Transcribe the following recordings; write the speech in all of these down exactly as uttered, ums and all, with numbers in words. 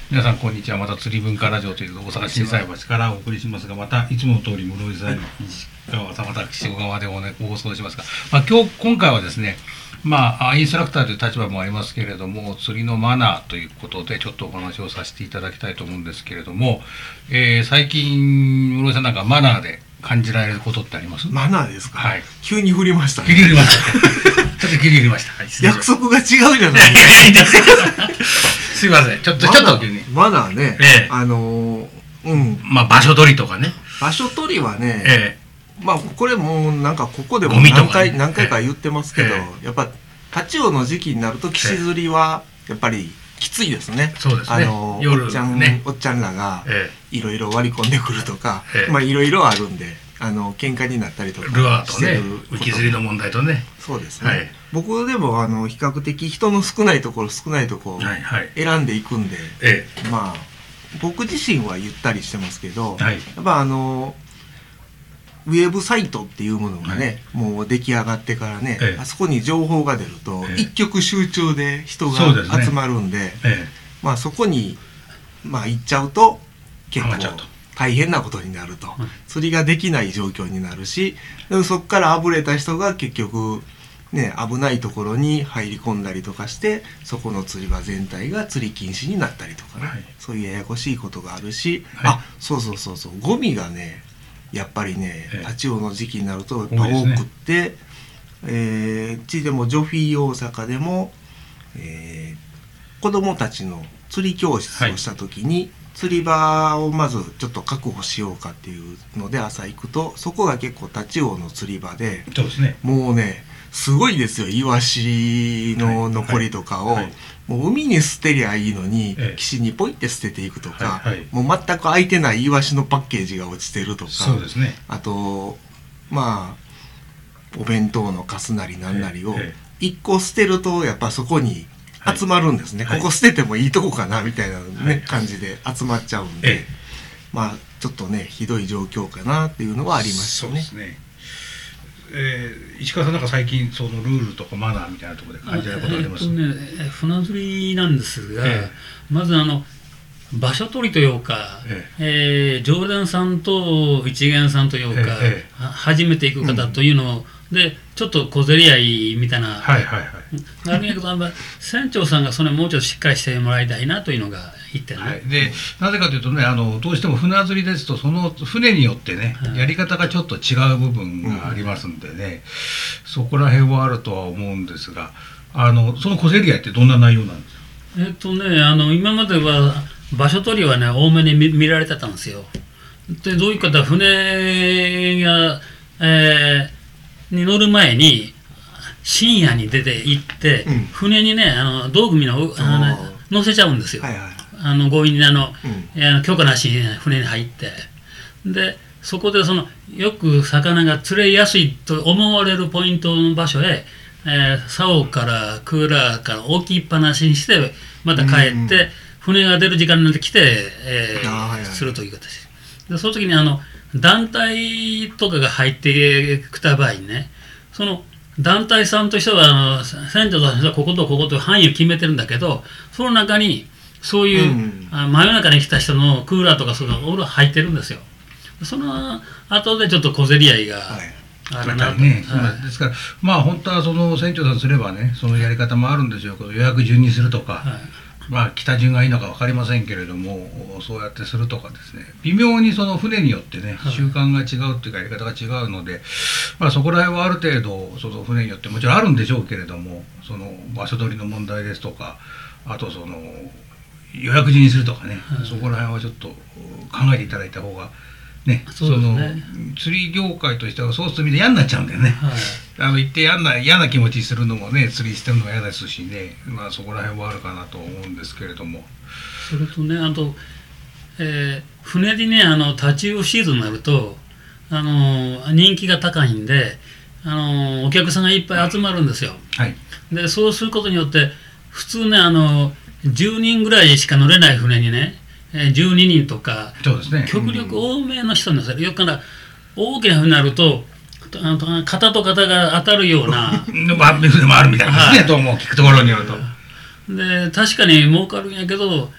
皆さんこんにちは。また釣り文化ラジオという大阪心斎橋からお送りしますが、またいつもの通り室井さん、石川さん、私小川でお、ね、放送しますが、まあ、今日今回はですね、まあインストラクターという立場もありますけれども、釣りのマナーということでちょっとお話をさせていただきたいと思うんですけれども、えー、最近室井さんなんかマナーで感じられることってあります？ マナーですか？ はい。 急に振りましたね。 急に振りましたちょっと急に振りました、はい、 約束が違うじゃないですか。 いいですすいません、ちょっとちょっと急にマナーね、ええ、あのー、うんまあ場所取りとかね、 場所取りはね、 ええ、まあこれもなんかここでも何回、ね、何回か言ってますけど、ええ、やっぱタチウオの時期になると岸釣りはやっぱりきついですね。 そうですね。 あの夜おっちゃん、 ね、 おっちゃんらがいろいろ割り込んでくるとか、 ええ、 まあいろいろあるんで、あの喧嘩になったりとかルアーとね、浮き釣りの問題とね。 そうですね。 はい、 僕でもあの比較的人の少ないところ少ないところ選んでいくんで、 はいはい、 まあ僕自身はゆったりしてますけど、 はい、 やっぱあのウェブサイトっていうものがね、はい、もう出来上がってからね、ええ、あそこに情報が出ると、ええ、一極集中で人が集まるんで、そ、ねええ、まあそこにまあ行っちゃうと結構大変なことになると、うん、釣りができない状況になるし、でそこからあぶれた人が結局ね、危ないところに入り込んだりとかして、そこの釣り場全体が釣り禁止になったりとかね、はい、そういうややこしいことがあるし、はい、あ、そうそうそうそう、ゴミがねやっぱりね、タチウオの時期になるとやっぱ多くって、ね、えー、うちでもジョフィー大阪でも、えー、子どもたちの釣り教室をした時に、はい、釣り場をまずちょっと確保しようかっていうので朝行くと、そこが結構タチウオの釣り場で、 そうですね、 もうねすごいですよ。イワシの残りとかを、はいはいはい、もう海に捨てりゃいいのに、ええ、岸にポイって捨てていくとか、はいはい、もう全く開いてないイワシのパッケージが落ちてるとか、 そうですね、 あとまあお弁当のカスなりなんなりをいっこ捨てるとやっぱそこに集まるんですね、はい、ここ捨ててもいいとこかなみたいな、ね、はい、感じで集まっちゃうんで、ええ、まあちょっとねひどい状況かなっていうのはありましたね。 そうですね。えー、石川さんなんか最近そのルールとかマナーみたいなところで感じられることあります？ えーっとね、船釣りなんですが、えー、まずあの場所取りというか、えーえー、常連さんと一元さんというか、えー、初めて行く方というのを、うん、でちょっと小競り合いみたいな、 はいはいはい、 あるけど船長さんがそれもうちょっとしっかりしてもらいたいなというのが一点ね、 はい、でなぜかというとね、あのどうしても船釣りですとその船によってね、はい、やり方がちょっと違う部分がありますんでね、うん、そこら辺はあるとは思うんですが、あのその小競り合いってどんな内容なんですか？ えっとね、あの今までは場所取りはね多めに 見, 見られてたんですよ。でどういう方、船が、えー、に乗る前に深夜に出て行って、うん、船にねあの道具みんなあの、ね、乗せちゃうんですよ、はいはい、あの強引にあの、うん、あの許可なしに船に入って、でそこでそのよく魚が釣れやすいと思われるポイントの場所へ、えー、竿からクーラーから置きっぱなしにしてまた帰って、うんうん、船が出る時間になってきて、えーはいはい、するという形で、その時にあの団体とかが入ってきた場合にね、その団体さんとしてはあの船長さんとしてはこことここと範囲を決めてるんだけど、その中にそういう、うん、あ真夜中に来た人のクーラーとかそういうのが入ってるんですよ。その後でちょっと小競り合いが、はい、あるなと、ね、 はい、ですからまあ本当はその船長さんすればねそのやり方もあるんですよ。予約順にするとか、はい、まあ北順がいいのか分かりませんけれども、そうやってするとかですね、微妙にその船によってね習慣が違うっていうかやり方が違うので、まあ、そこら辺はある程度その船によってもちろんあるんでしょうけれども、その場所取りの問題ですとか、あとその予約順にするとかね、はい、そこら辺はちょっと考えていただいた方がね、その釣り業界としてはそうするとみんな嫌になっちゃうんだよね、はい、あの言って嫌な嫌な気持ちするのもね、釣りしてるのも嫌ですしね、まあそこら辺はあるかなと思うんですけれども、 それとね、あと、えー、船でねあの立ち寄りシーズンになるとあの人気が高いんで、あのお客さんがいっぱい集まるんですよ、はい、でそうすることによって普通ねあのじゅうにんぐらいしか乗れない船にねじゅうににんとか、 そうですね、 極力多めの人に乗せる。よくから大きな船になると肩と肩が当たるような船もあるみたいですね、どうも聞くところによると。 で確かに儲かるんやけど、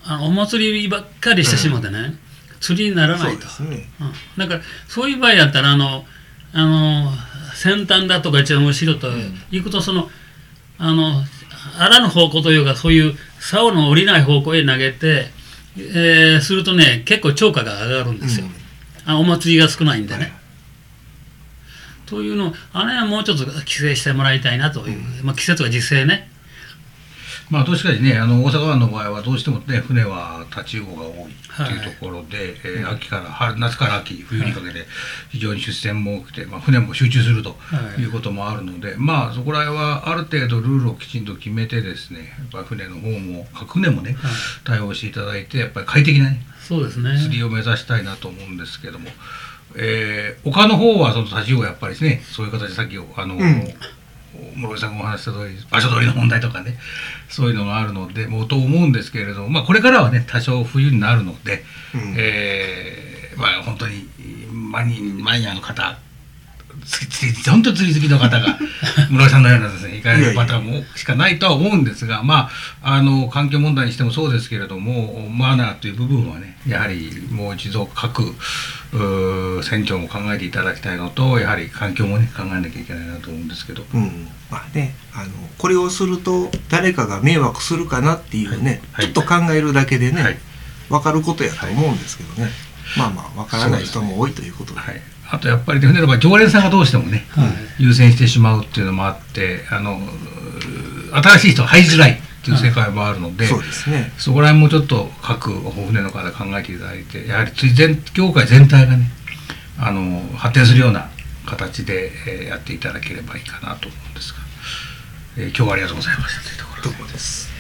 あのお祭りばっかりしてしまってね、うん、釣りにならないと。 そうですね、 うん、だからそういう場合やったらあのあの先端だとか一番後ろと行くと、そのあのあらぬ方向というか、そういう竿の降りない方向へ投げて、えー、するとね結構釣果が上がるんですよ、うん、あお祭りが少ないんでね、はい、というのをあれはもうちょっと規制してもらいたいなという、うん、まあ、規制とか実制ね。 まあ、確かにね、あの大阪湾の場合はどうしてもね、船は立ち魚が多いというところで、はい、えー、秋から春夏から秋冬にかけて非常に出船も多くて、まあ、船も集中するということもあるので、はい、まあそこら辺はある程度ルールをきちんと決めてですね、やっぱり船の方も各船もね、はい、対応していただいて、やっぱり快適なね、 そうですね、 釣りを目指したいなと思うんですけども、えー、丘の方はその立ち魚がやっぱりですね、そういう形でさっきあの、うん、室井さんがお話した通り場所取りの問題とかね、そういうのがあるのでもうと思うんですけれども、まあ、これからはね多少冬になるので、うん、えー、まあ、本当にマニマニアの方、釣り本当に釣り好きの方が室井さんのようなですね行かれるパターンもしかないとは思うんですが、まあ、あの環境問題にしてもそうですけれども、マナーという部分はねやはりもう一度各船長も考えていただきたいのと、やはり環境もね考えなきゃいけないなと思うんですけど、 うん、まあね、あのこれをすると誰かが迷惑するかなっていうね、はい、ちょっと考えるだけでね、はい、分かることやと思うんですけどね、はい、まあまあ分からない人も多いということで、はい、 あとやっぱり船の場合常連さんがどうしてもね、はい、優先してしまうっていうのもあって、あの新しい人は入りづらいっていう世界もあるので、はい、 そうですね、 そこら辺もちょっと各船の方考えていただいて、やはり釣り全業界全体がねあの発展するような形で、えー、やっていただければいいかなと思うんですが、えー、今日はありがとうございましたというところで。 どうもです。